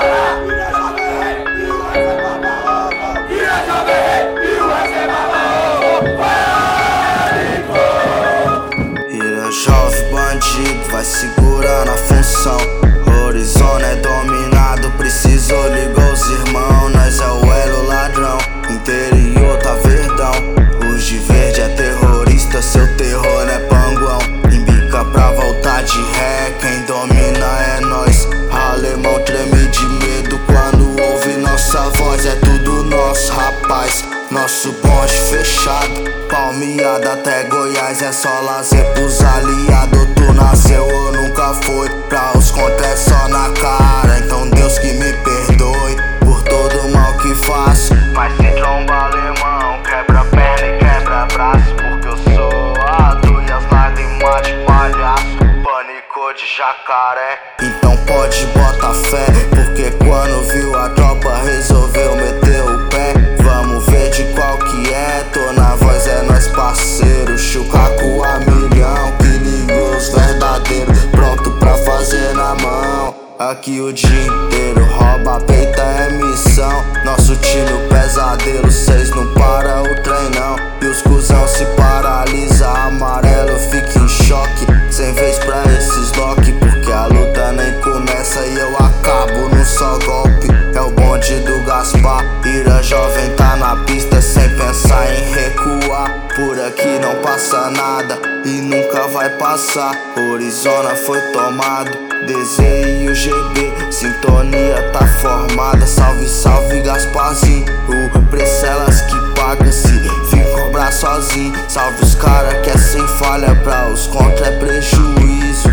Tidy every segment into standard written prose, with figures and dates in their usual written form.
Jovem bandido vai segurando a função. Horizonte é dominado, precisou ligar os irmãos. Nós é o elo ladrão, interior tá verdão. Os de verde é terrorista, seu terror é panguão. Embica pra voltar de ré, quem domina é nós. Alemão treme de medo quando ouve nossa voz. É tudo nosso, rapaz, nosso bonde fechado. Palmeada até Goiás, é só lazer pros aliados. Tu nasceu ou nunca foi, pra os contra é só na cara. Então Deus que me perdoe por todo o mal que faço. Mas se tromba alemão, quebra perna e quebra braço. Porque eu sou adulto e as lágrimas de palhaço. Pânico de jacaré, então pode botar fé. Porque quando viu a tropa resolveu meter o pé. Vamos ver de qual que é, tô na voz, é nós parceiro. Chucaco a milhão, que ligou os verdadeiros. Pronto pra fazer na mão, aqui o dia inteiro. Rouba, peita é missão. Nosso time o pesadelo, cês não para o trem não. E os cuzão se paralisa, amarelo fica em choque. Sem vez pra esses lock, porque a luta nem começa e eu acabo num só golpe. É o bonde do Gaspar, Ira jovem tá na pista sem pensar em recuar. Por aqui não passa nada e nunca vai passar. Horizonte foi tomado, DZ e o GB, sintonia tá formada. Salve, salve Gasparzinho, o preço elas que paga se vim cobrar sozinho. Salve os cara que é sem falha, pra os contra é prejuízo.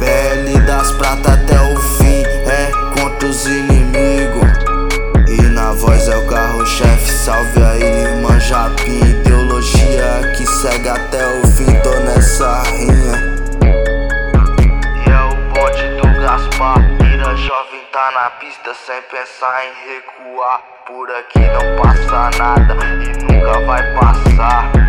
BL das pratas até o fim, é contra os inimigos. E na voz é o carro-chefe, salve aí irmã Japim. Ideologia que segue até o fim, tô nessa rinha. E é o bonde do Gaspar, Ira jovem tá na pista sem pensar em recuar. Por aqui não passa nada e nunca vai passar.